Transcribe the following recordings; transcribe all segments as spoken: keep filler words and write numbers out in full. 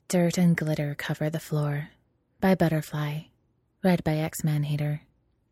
Dirt and Glitter Cover the Floor by Butterfly, read by X-Man-Hater.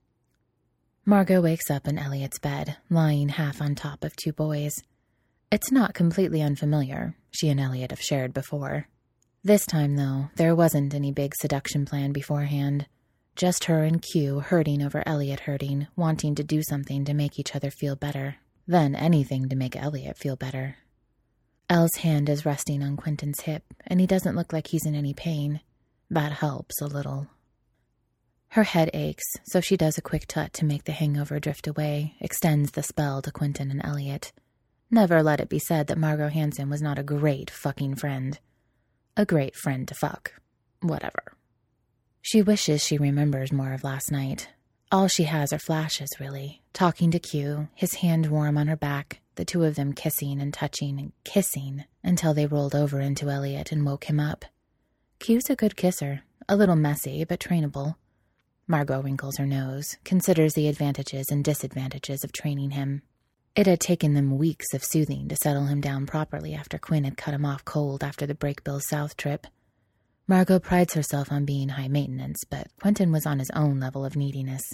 Margot wakes up in Elliot's bed, lying half on top of two boys. It's not completely unfamiliar. She and Elliot have shared before. This time, though, there wasn't any big seduction plan beforehand. Just her and Q hurting over Elliot hurting, wanting to do something to make each other feel better. Then anything to make Elliot feel better. Elle's hand is resting on Quentin's hip, and he doesn't look like he's in any pain. That helps a little. Her head aches, so she does a quick tut to make the hangover drift away, extends the spell to Quentin and Elliot. Never let it be said that Margot Hansen was not a great fucking friend. A great friend to fuck. Whatever. She wishes she remembers more of last night. All she has are flashes, really. Talking to Q, his hand warm on her back, the two of them kissing and touching and kissing until they rolled over into Elliot and woke him up. Q's a good kisser, a little messy, but trainable. Margot wrinkles her nose, considers the advantages and disadvantages of training him. It had taken them weeks of soothing to settle him down properly after Quinn had cut him off cold after the Brakebill South trip. Margot prides herself on being high maintenance, but Quentin was on his own level of neediness.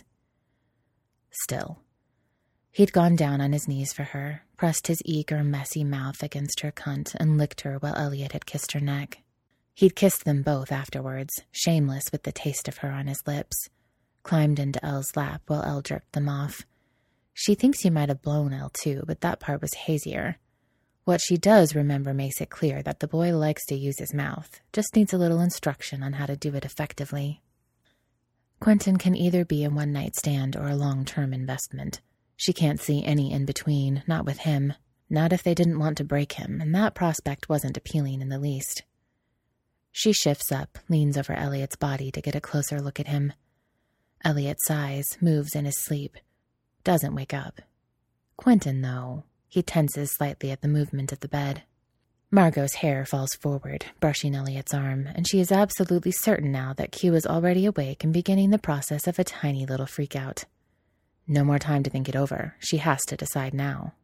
Still. He'd gone down on his knees for her, pressed his eager, messy mouth against her cunt, and licked her while Elliot had kissed her neck. He'd kissed them both afterwards, shameless with the taste of her on his lips. Climbed into Elle's lap while Elle jerked them off. She thinks he might have blown Elle too, but that part was hazier. What she does remember makes it clear that the boy likes to use his mouth, just needs a little instruction on how to do it effectively. Quentin can either be a one-night stand or a long-term investment. She can't see any in-between, not with him. Not if they didn't want to break him, and that prospect wasn't appealing in the least. She shifts up, leans over Elliot's body to get a closer look at him. Elliot sighs, moves in his sleep. Doesn't wake up. Quentin, though, he tenses slightly at the movement of the bed. Margot's hair falls forward, brushing Elliot's arm, and she is absolutely certain now that Q is already awake and beginning the process of a tiny little freak-out. No more time to think it over. She has to decide now.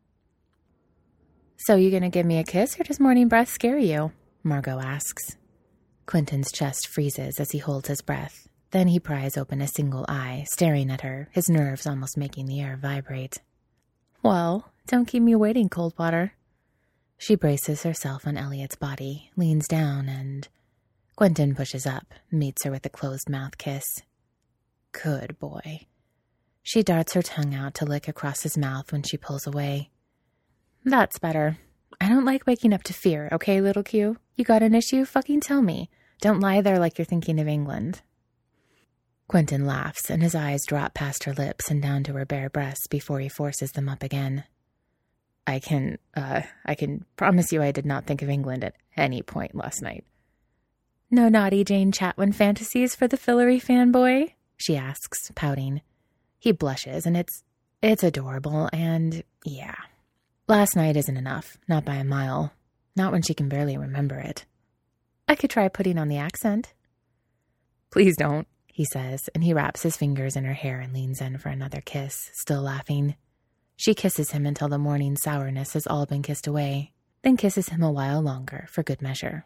"So you gonna give me a kiss, or does morning breath scare you?" Margot asks. Quentin's chest freezes as he holds his breath. Then he pries open a single eye, staring at her, his nerves almost making the air vibrate. "Well, don't keep me waiting, Coldwater." She braces herself on Elliot's body, leans down, and... Quentin pushes up, meets her with a closed-mouth kiss. Good boy. She darts her tongue out to lick across his mouth when she pulls away. "That's better. I don't like waking up to fear, okay, little Q? You got an issue? Fucking tell me. Don't lie there like you're thinking of England." Quentin laughs, and his eyes drop past her lips and down to her bare breasts before he forces them up again. I can, uh, I can promise you I did not think of England at any point last night." "No naughty Jane Chatwin fantasies for the Fillory fanboy?" she asks, pouting. He blushes, and it's, it's adorable, and yeah. Last night isn't enough, not by a mile. Not when she can barely remember it. "I could try putting on the accent." "Please don't," he says, and he wraps his fingers in her hair and leans in for another kiss, still laughing. She kisses him until the morning sourness has all been kissed away, then kisses him a while longer for good measure.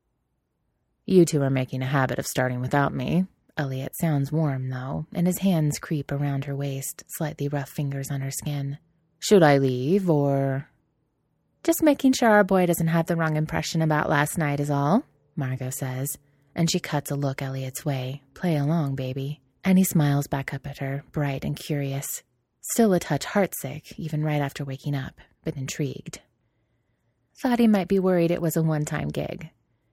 "You two are making a habit of starting without me." Elliot sounds warm, though, and his hands creep around her waist, slightly rough fingers on her skin. "Should I leave, or—" "Just making sure our boy doesn't have the wrong impression about last night is all," Margot says, and she cuts a look Elliot's way. "Play along, baby." And he smiles back up at her, bright and curious. Still a touch heartsick, even right after waking up, but intrigued. Thought he might be worried it was a one-time gig.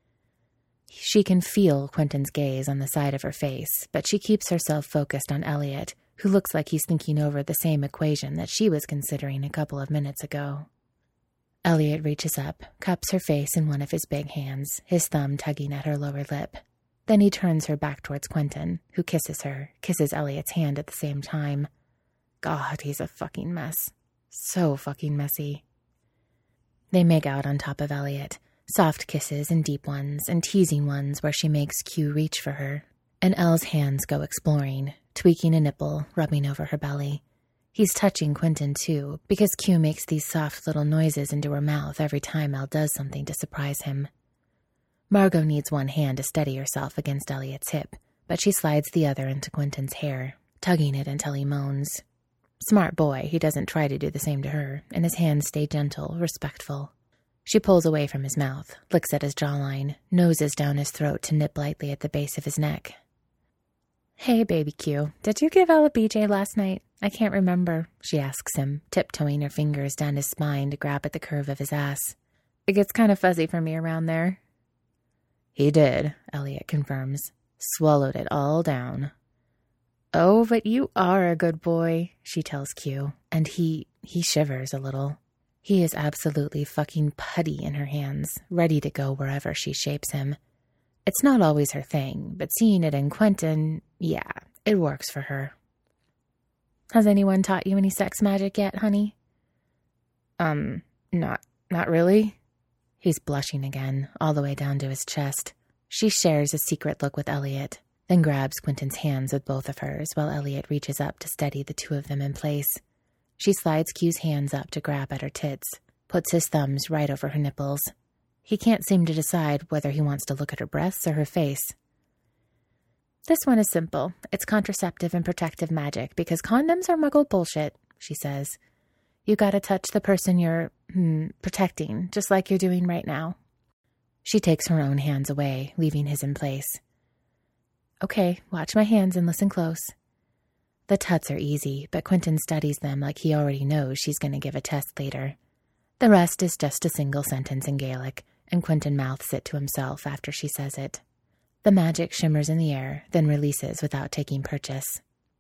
She can feel Quentin's gaze on the side of her face, but she keeps herself focused on Elliot, who looks like he's thinking over the same equation that she was considering a couple of minutes ago. Elliot reaches up, cups her face in one of his big hands, his thumb tugging at her lower lip. Then he turns her back towards Quentin, who kisses her, kisses Elliot's hand at the same time. God, he's a fucking mess. So fucking messy. They make out on top of Elliot, soft kisses and deep ones, and teasing ones where she makes Q reach for her. And Elle's hands go exploring, tweaking a nipple, rubbing over her belly. He's touching Quentin, too, because Q makes these soft little noises into her mouth every time Elle does something to surprise him. Margot needs one hand to steady herself against Elliot's hip, but she slides the other into Quentin's hair, tugging it until he moans. Smart boy, he doesn't try to do the same to her, and his hands stay gentle, respectful. She pulls away from his mouth, licks at his jawline, noses down his throat to nip lightly at the base of his neck. "Hey, baby Q, did you give Elle a B J last night? I can't remember," she asks him, tiptoeing her fingers down his spine to grab at the curve of his ass. "It gets kind of fuzzy for me around there." "He did," Elliot confirms. "Swallowed it all down." "Oh, but you are a good boy," she tells Q, and he, he shivers a little. He is absolutely fucking putty in her hands, ready to go wherever she shapes him. It's not always her thing, but seeing it in Quentin, yeah, it works for her. "Has anyone taught you any sex magic yet, honey?" Um, not, not really." He's blushing again, all the way down to his chest. She shares a secret look with Elliot, then grabs Quentin's hands with both of hers while Elliot reaches up to steady the two of them in place. She slides Q's hands up to grab at her tits, puts his thumbs right over her nipples. He can't seem to decide whether he wants to look at her breasts or her face. "This one is simple. It's contraceptive and protective magic because condoms are muggle bullshit," she says. "You gotta touch the person you're, hmm, protecting, just like you're doing right now." She takes her own hands away, leaving his in place. "Okay, watch my hands and listen close." The tuts are easy, but Quentin studies them like he already knows she's going to give a test later. The rest is just a single sentence in Gaelic, and Quentin mouths it to himself after she says it. The magic shimmers in the air, then releases without taking purchase.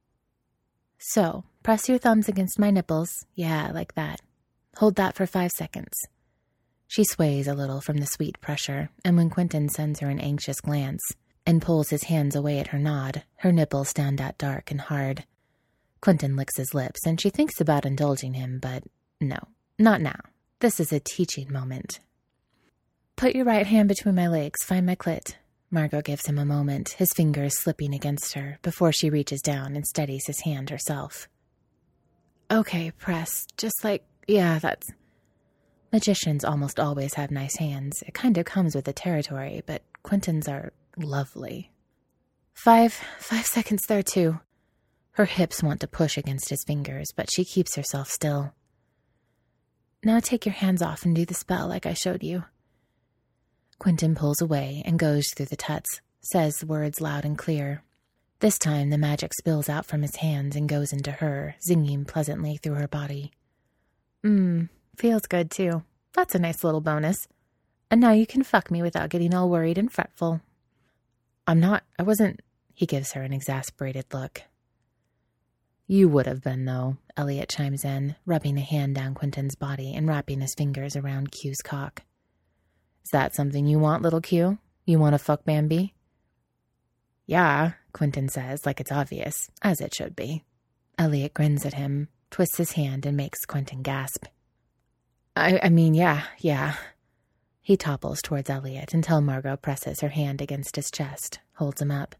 "So, press your thumbs against my nipples. Yeah, like that. Hold that for five seconds. She sways a little from the sweet pressure, and when Quentin sends her an anxious glance and pulls his hands away at her nod, her nipples stand out dark and hard. Quentin licks his lips, and she thinks about indulging him, but no, not now. This is a teaching moment. "Put your right hand between my legs, find my clit." Margot gives him a moment, his fingers slipping against her, before she reaches down and steadies his hand herself. "Okay, press, just like, yeah, that's..." Magicians almost always have nice hands. It kind of comes with the territory, but Quentin's are lovely. Five, five seconds there, too. Her hips want to push against his fingers, but she keeps herself still. "Now take your hands off and do the spell like I showed you." Quentin pulls away and goes through the tuts, says words loud and clear. This time the magic spills out from his hands and goes into her, zinging pleasantly through her body. Mmm, feels good too. That's a nice little bonus. And now you can fuck me without getting all worried and fretful. I'm not, I wasn't, he gives her an exasperated look. You would have been, though, Elliot chimes in, rubbing a hand down Quentin's body and wrapping his fingers around Q's cock. Is that something you want, little Q? You want to fuck Bambi? Yeah, Quentin says, like it's obvious, as it should be. Elliot grins at him, twists his hand, and makes Quentin gasp. I, I mean, yeah, yeah. He topples towards Elliot until Margot presses her hand against his chest, holds him up.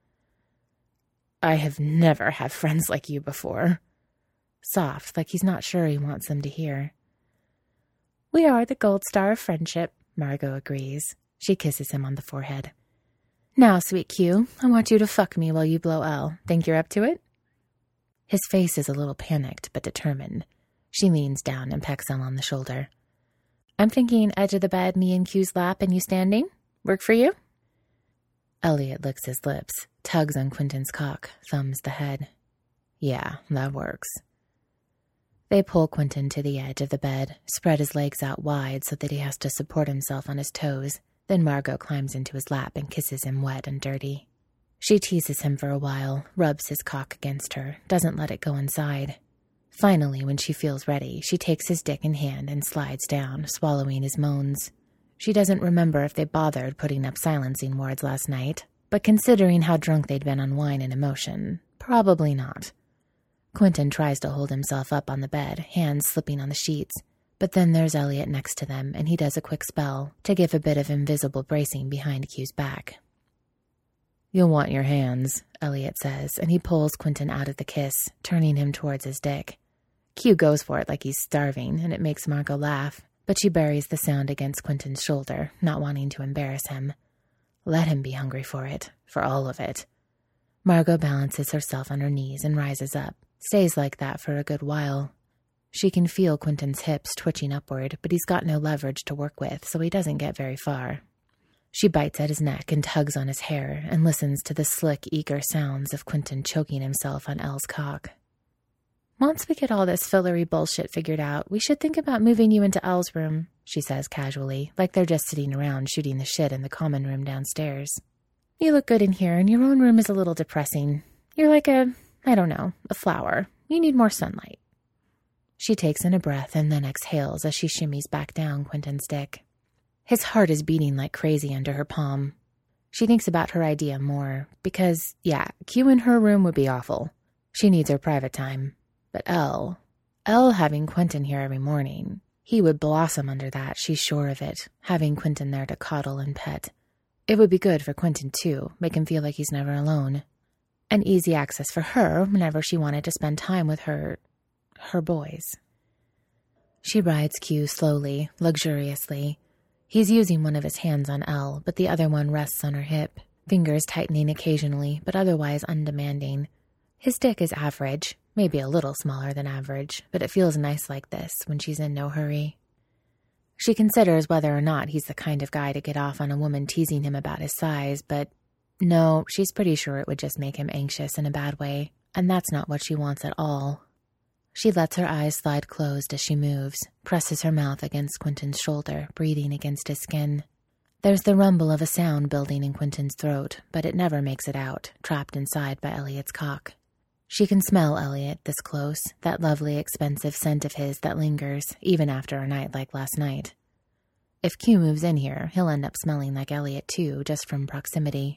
I have never had friends like you before. Soft, like he's not sure he wants them to hear. We are the gold star of friendship, Margot agrees. She kisses him on the forehead. Now, sweet Q, I want you to fuck me while you blow L. Think you're up to it? His face is a little panicked, but determined. She leans down and pecks him on the shoulder. I'm thinking edge of the bed, me in Q's lap, and you standing. Work for you? Elliot licks his lips, tugs on Quentin's cock, thumbs the head. Yeah, that works. They pull Quentin to the edge of the bed, spread his legs out wide so that he has to support himself on his toes. Then Margot climbs into his lap and kisses him wet and dirty. She teases him for a while, rubs his cock against her, doesn't let it go inside. Finally, when she feels ready, she takes his dick in hand and slides down, swallowing his moans. She doesn't remember if they bothered putting up silencing words last night, but considering how drunk they'd been on wine and emotion, probably not. Quentin tries to hold himself up on the bed, hands slipping on the sheets, but then there's Elliot next to them, and he does a quick spell to give a bit of invisible bracing behind Q's back. You'll want your hands, Elliot says, and he pulls Quentin out of the kiss, turning him towards his dick. Q goes for it like he's starving, and it makes Margot laugh, but she buries the sound against Quentin's shoulder, not wanting to embarrass him. Let him be hungry for it, for all of it. Margot balances herself on her knees and rises up, stays like that for a good while. She can feel Quentin's hips twitching upward, but he's got no leverage to work with, so he doesn't get very far. She bites at his neck and tugs on his hair and listens to the slick, eager sounds of Quentin choking himself on Elle's cock. Once we get all this fillery bullshit figured out, we should think about moving you into Elle's room, she says casually, like they're just sitting around shooting the shit in the common room downstairs. You look good in here, and your own room is a little depressing. You're like a, I don't know, a flower. You need more sunlight. She takes in a breath and then exhales as she shimmies back down Quentin's dick. His heart is beating like crazy under her palm. She thinks about her idea more, because, yeah, Q in her room would be awful. She needs her private time. But Elle, Elle having Quentin here every morning, he would blossom under that, she's sure of it, having Quentin there to coddle and pet. It would be good for Quentin, too, make him feel like he's never alone. And easy access for her whenever she wanted to spend time with her, her boys. She rides Q slowly, luxuriously. He's using one of his hands on Elle, but the other one rests on her hip, fingers tightening occasionally, but otherwise undemanding. His dick is average, maybe a little smaller than average, but it feels nice like this when she's in no hurry. She considers whether or not he's the kind of guy to get off on a woman teasing him about his size, but no, she's pretty sure it would just make him anxious in a bad way, and that's not what she wants at all. She lets her eyes slide closed as she moves, presses her mouth against Quentin's shoulder, breathing against his skin. There's the rumble of a sound building in Quentin's throat, but it never makes it out, trapped inside by Elliot's cock. She can smell Elliot this close, that lovely, expensive scent of his that lingers, even after a night like last night. If Q moves in here, he'll end up smelling like Elliot too, just from proximity.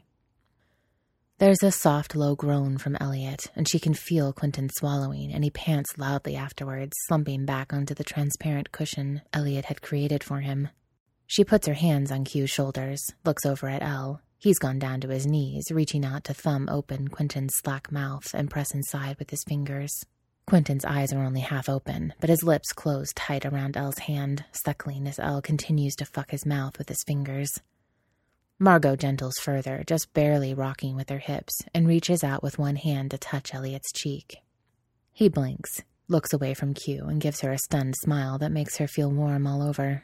There's a soft, low groan from Elliot, and she can feel Quentin swallowing, and he pants loudly afterwards, slumping back onto the transparent cushion Elliot had created for him. She puts her hands on Q's shoulders, looks over at Elle. He's gone down to his knees, reaching out to thumb open Quentin's slack mouth and press inside with his fingers. Quentin's eyes are only half open, but his lips close tight around Elle's hand, suckling as Elle continues to fuck his mouth with his fingers. Margot gentles further, just barely rocking with her hips, and reaches out with one hand to touch Elliot's cheek. He blinks, looks away from Q, and gives her a stunned smile that makes her feel warm all over.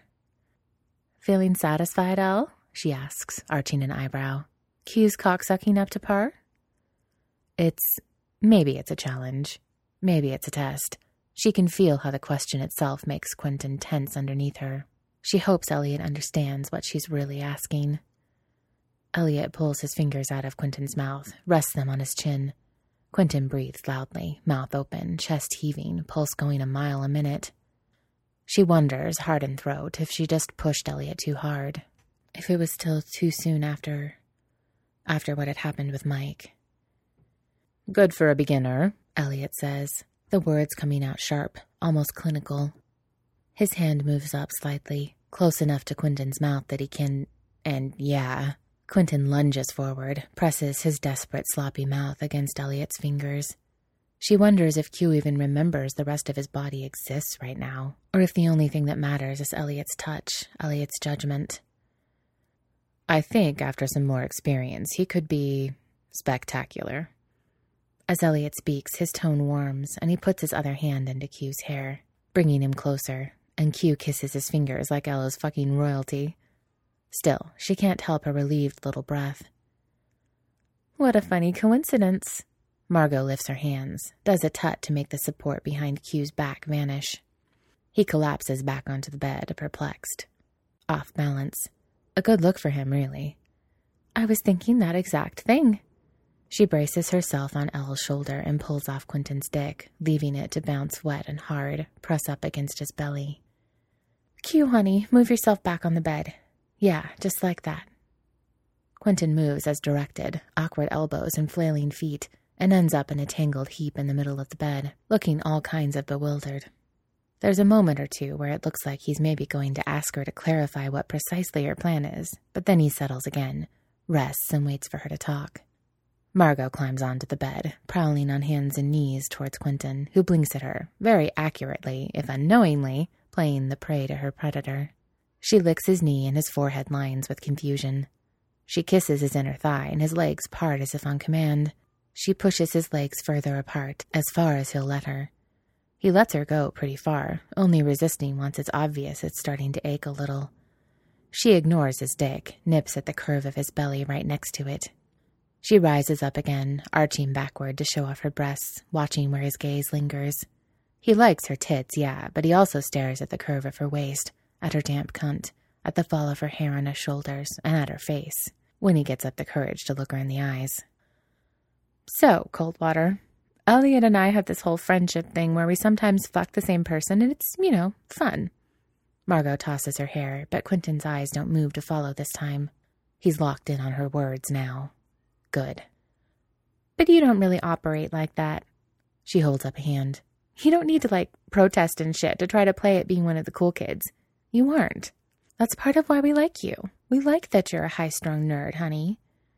Feeling satisfied, Elle? She asks, arching an eyebrow. Q's cocksucking up to par? It's... maybe it's a challenge. Maybe it's a test. She can feel how the question itself makes Quentin tense underneath her. She hopes Elliot understands what she's really asking. Elliot pulls his fingers out of Quentin's mouth, rests them on his chin. Quentin breathes loudly, mouth open, chest heaving, pulse going a mile a minute. She wonders, heart in throat, if she just pushed Elliot too hard. If it was still too soon after... after what had happened with Mike. Good for a beginner, Elliot says, the words coming out sharp, almost clinical. His hand moves up slightly, close enough to Quentin's mouth that he can... and yeah... Quentin lunges forward, presses his desperate, sloppy mouth against Elliot's fingers. She wonders if Q even remembers the rest of his body exists right now, or if the only thing that matters is Elliot's touch, Elliot's judgment. I think, after some more experience, he could be spectacular. As Elliot speaks, his tone warms, and he puts his other hand into Q's hair, bringing him closer, and Q kisses his fingers like Ella's fucking royalty. Still, she can't help a relieved little breath. What a funny coincidence. Margot lifts her hands, does a tut to make the support behind Q's back vanish. He collapses back onto the bed, perplexed. Off balance. A good look for him, really. I was thinking that exact thing. She braces herself on Elle's shoulder and pulls off Quentin's dick, leaving it to bounce wet and hard, press up against his belly. Q, honey, move yourself back on the bed. Yeah, just like that. Quentin moves as directed, awkward elbows and flailing feet, and ends up in a tangled heap in the middle of the bed, looking all kinds of bewildered. There's a moment or two where it looks like he's maybe going to ask her to clarify what precisely her plan is, but then he settles again, rests and waits for her to talk. Margot climbs onto the bed, prowling on hands and knees towards Quentin, who blinks at her, very accurately, if unknowingly, playing the prey to her predator. She licks his knee and his forehead lines with confusion. She kisses his inner thigh, and his legs part as if on command. She pushes his legs further apart, as far as he'll let her. He lets her go pretty far, only resisting once it's obvious it's starting to ache a little. She ignores his dick, nips at the curve of his belly right next to it. She rises up again, arching backward to show off her breasts, watching where his gaze lingers. He likes her tits, yeah, but he also stares at the curve of her waist, at her damp cunt, at the fall of her hair on his shoulders, and at her face, when he gets up the courage to look her in the eyes. So, Coldwater, Elliot and I have this whole friendship thing where we sometimes fuck the same person, and it's, you know, fun. Margot tosses her hair, but Quentin's eyes don't move to follow this time. He's locked in on her words now. Good. But you don't really operate like that. She holds up a hand. You don't need to, like, protest and shit to try to play at being one of the cool kids. You aren't. That's part of why we like you. We like that you're a high-strung nerd, honey.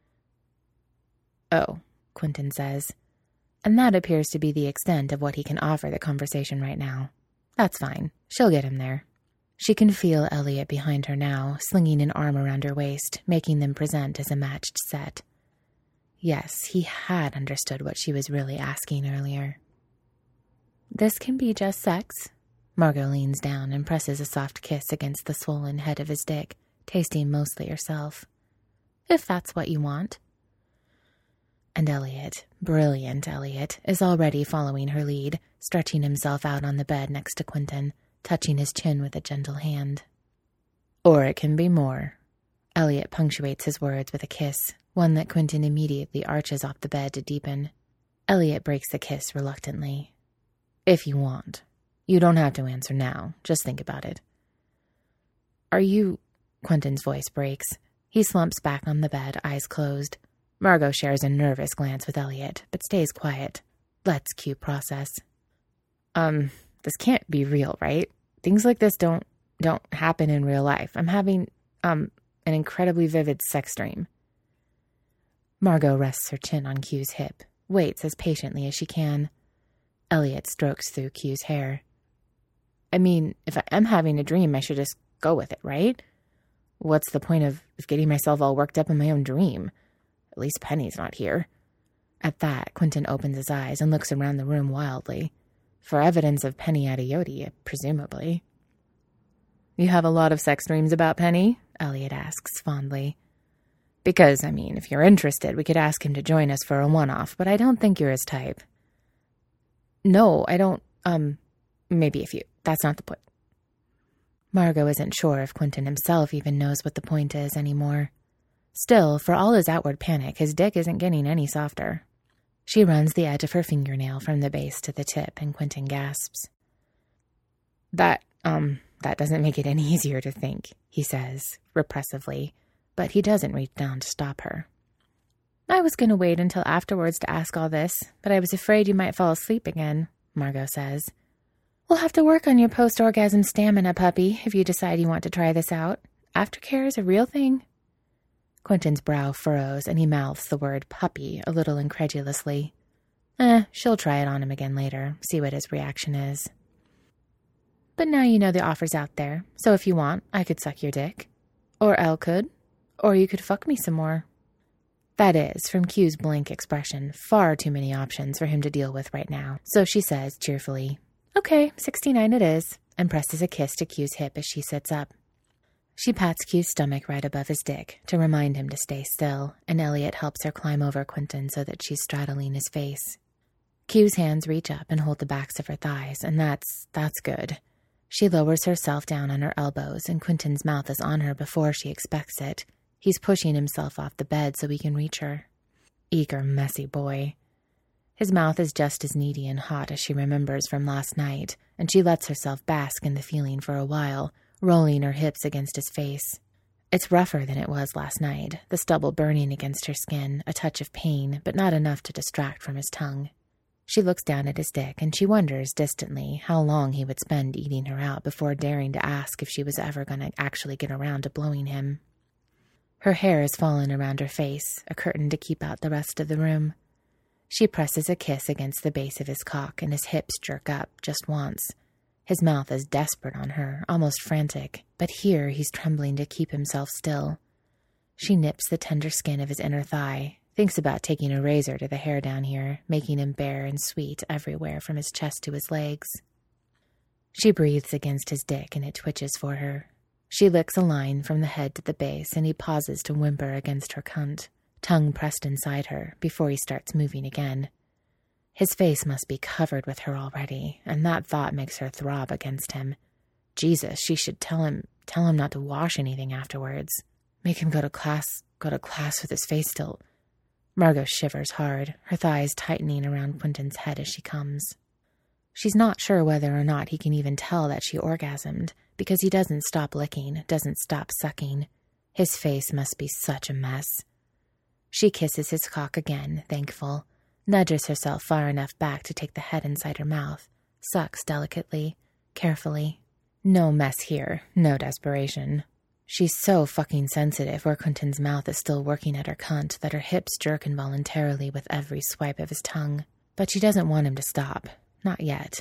Oh, Quentin says. And that appears to be the extent of what he can offer the conversation right now. That's fine. She'll get him there. She can feel Elliot behind her now, slinging an arm around her waist, making them present as a matched set. Yes, he had understood what she was really asking earlier. This can be just sex. Margot leans down and presses a soft kiss against the swollen head of his dick, tasting mostly herself. If that's what you want. And Elliot, brilliant Elliot, is already following her lead, stretching himself out on the bed next to Quentin, touching his chin with a gentle hand. Or it can be more. Elliot punctuates his words with a kiss, one that Quentin immediately arches off the bed to deepen. Elliot breaks the kiss reluctantly. If you want. You don't have to answer now. Just think about it. Are you... Quentin's voice breaks. He slumps back on the bed, eyes closed. Margot shares a nervous glance with Elliot, but stays quiet. Let's Q process. Um, this can't be real, right? Things like this don't don't happen in real life. I'm having, um, an incredibly vivid sex dream. Margot rests her chin on Q's hip, waits as patiently as she can. Elliot strokes through Q's hair. I mean, if I am having a dream, I should just go with it, right? What's the point of, of getting myself all worked up in my own dream? At least Penny's not here. At that, Quentin opens his eyes and looks around the room wildly. For evidence of Penny Adeoti, presumably. You have a lot of sex dreams about Penny? Elliot asks fondly. Because, I mean, if you're interested, we could ask him to join us for a one-off, but I don't think you're his type. No, I don't, um, maybe a few. That's not the point. Margot isn't sure if Quentin himself even knows what the point is anymore. Still, for all his outward panic, his dick isn't getting any softer. She runs the edge of her fingernail from the base to the tip, and Quentin gasps. That, um, that doesn't make it any easier to think, he says, repressively, but he doesn't reach down to stop her. I was going to wait until afterwards to ask all this, but I was afraid you might fall asleep again, Margot says. We'll have to work on your post-orgasm stamina, puppy, if you decide you want to try this out. Aftercare is a real thing. Quentin's brow furrows, and he mouths the word puppy a little incredulously. Eh, she'll try it on him again later, see what his reaction is. But now you know the offer's out there, so if you want, I could suck your dick. Or Elle could. Or you could fuck me some more. That is, from Q's blank expression, far too many options for him to deal with right now, so she says cheerfully, Okay, sixty-nine it is, and presses a kiss to Q's hip as she sits up. She pats Q's stomach right above his dick to remind him to stay still, and Elliot helps her climb over Quentin so that she's straddling his face. Q's hands reach up and hold the backs of her thighs, and that's, that's good. She lowers herself down on her elbows, and Quentin's mouth is on her before she expects it. He's pushing himself off the bed so he can reach her. Eager, messy boy. His mouth is just as needy and hot as she remembers from last night, and she lets herself bask in the feeling for a while, rolling her hips against his face. It's rougher than it was last night, the stubble burning against her skin, a touch of pain, but not enough to distract from his tongue. She looks down at his dick, and she wonders, distantly, how long he would spend eating her out before daring to ask if she was ever going to actually get around to blowing him. Her hair is fallen around her face, a curtain to keep out the rest of the room. She presses a kiss against the base of his cock, and his hips jerk up, just once. His mouth is desperate on her, almost frantic, but here he's trembling to keep himself still. She nips the tender skin of his inner thigh, thinks about taking a razor to the hair down here, making him bare and sweet everywhere from his chest to his legs. She breathes against his dick and it twitches for her. She licks a line from the head to the base and he pauses to whimper against her cunt, tongue pressed inside her before he starts moving again. His face must be covered with her already, and that thought makes her throb against him. Jesus, she should tell him, tell him not to wash anything afterwards. Make him go to class, go to class with his face still. Margot shivers hard, her thighs tightening around Quentin's head as she comes. She's not sure whether or not he can even tell that she orgasmed, because he doesn't stop licking, doesn't stop sucking. His face must be such a mess. She kisses his cock again, thankful, nudges herself far enough back to take the head inside her mouth, sucks delicately, carefully. No mess here, no desperation. She's so fucking sensitive where Quentin's mouth is still working at her cunt that her hips jerk involuntarily with every swipe of his tongue. But she doesn't want him to stop. Not yet.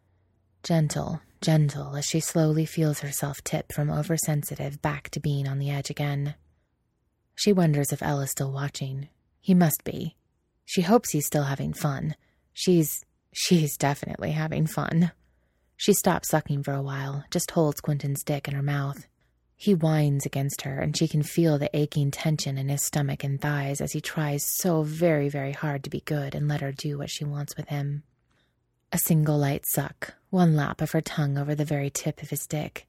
Gentle, gentle, as she slowly feels herself tip from oversensitive back to being on the edge again. She wonders if Elle is still watching. He must be. She hopes he's still having fun. She's... she's definitely having fun. She stops sucking for a while, just holds Quentin's dick in her mouth. He whines against her, and she can feel the aching tension in his stomach and thighs as he tries so very, very hard to be good and let her do what she wants with him. A single light suck, one lap of her tongue over the very tip of his dick.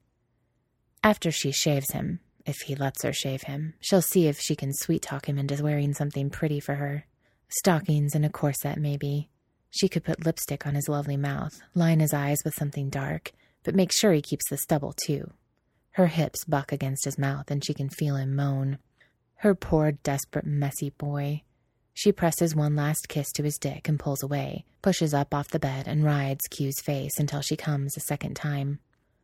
After she shaves him, if he lets her shave him, she'll see if she can sweet-talk him into wearing something pretty for her. Stockings and a corset, maybe. She could put lipstick on his lovely mouth, line his eyes with something dark, but make sure he keeps the stubble, too. Her hips buck against his mouth, and she can feel him moan. Her poor, desperate, messy boy. She presses one last kiss to his dick and pulls away, pushes up off the bed and rides Q's face until she comes a second time.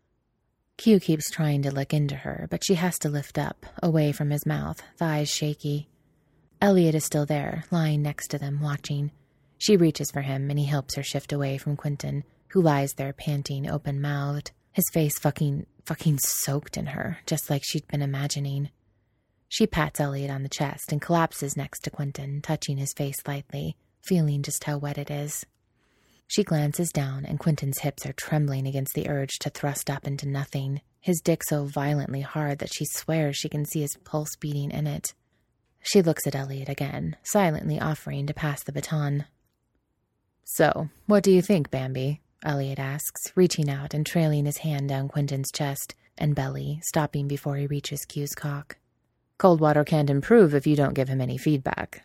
Q keeps trying to lick into her, but she has to lift up, away from his mouth, thighs shaky. Elliot is still there, lying next to them, watching. She reaches for him, and he helps her shift away from Quentin, who lies there panting, open-mouthed, his face fucking, fucking soaked in her, just like she'd been imagining. She pats Elliot on the chest and collapses next to Quentin, touching his face lightly, feeling just how wet it is. She glances down, and Quentin's hips are trembling against the urge to thrust up into nothing, his dick so violently hard that she swears she can see his pulse beating in it. She looks at Elliot again, silently offering to pass the baton. "So, what do you think, Bambi?" Elliot asks, reaching out and trailing his hand down Quentin's chest and belly, stopping before he reaches Q's cock. "Coldwater can't improve if you don't give him any feedback."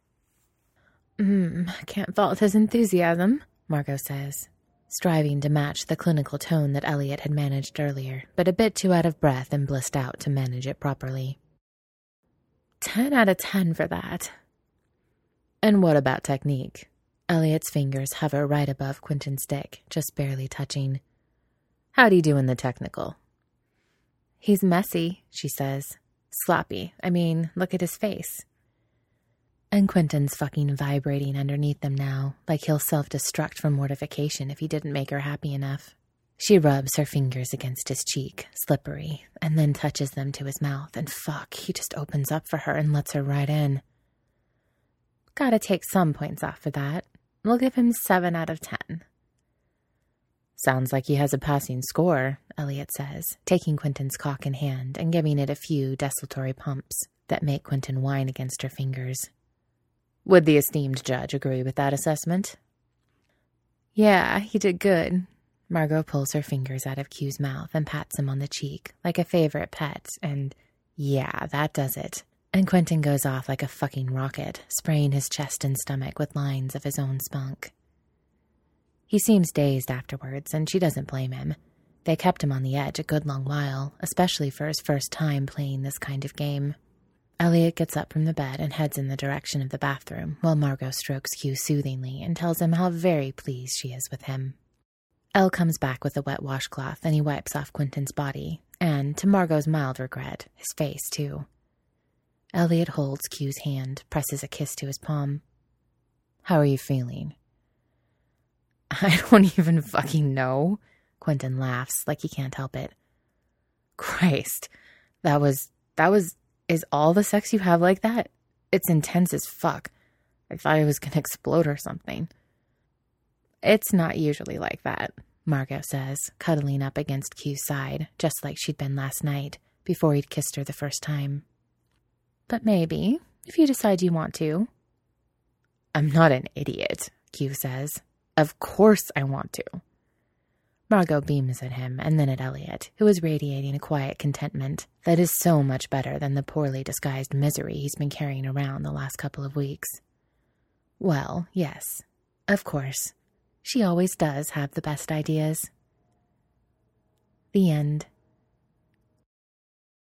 Hmm, can't fault his enthusiasm," Margot says, striving to match the clinical tone that Elliot had managed earlier, but a bit too out of breath and blissed out to manage it properly. Ten out of ten for that. "And what about technique?" Elliot's fingers hover right above Quentin's dick, just barely touching. "How'd he do in the technical?" "He's messy," she says. "Sloppy. I mean, look at his face." And Quentin's fucking vibrating underneath them now, like he'll self-destruct from mortification if he didn't make her happy enough. She rubs her fingers against his cheek, slippery, and then touches them to his mouth, and fuck, he just opens up for her and lets her right in. Gotta take some points off for that. We'll give him seven out of ten. "Sounds like he has a passing score," Elliot says, taking Quentin's cock in hand and giving it a few desultory pumps that make Quentin whine against her fingers. "Would the esteemed judge agree with that assessment?" "Yeah, he did good." Margot pulls her fingers out of Q's mouth and pats him on the cheek like a favorite pet, and yeah, that does it. And Quentin goes off like a fucking rocket, spraying his chest and stomach with lines of his own spunk. He seems dazed afterwards, and she doesn't blame him. They kept him on the edge a good long while, especially for his first time playing this kind of game. Elliot gets up from the bed and heads in the direction of the bathroom, while Margot strokes Q soothingly and tells him how very pleased she is with him. Elle comes back with a wet washcloth, and he wipes off Quentin's body, and, to Margot's mild regret, his face, too. Elliot holds Q's hand, presses a kiss to his palm. "How are you feeling?" "I don't even fucking know." Quentin laughs like he can't help it. "Christ, that was, that was, Is all the sex you have like that? It's intense as fuck. I thought I was gonna explode or something. It's not usually like that, Margot says, cuddling up against Q's side, just like she'd been last night, before he'd kissed her the first time. But maybe, if you decide you want to. I'm not an idiot, Q says. Of course I want to. Margot beams at him and then at Elliot, who is radiating a quiet contentment that is so much better than the poorly disguised misery he's been carrying around the last couple of weeks. Well, yes, of course. She always does have the best ideas. The end.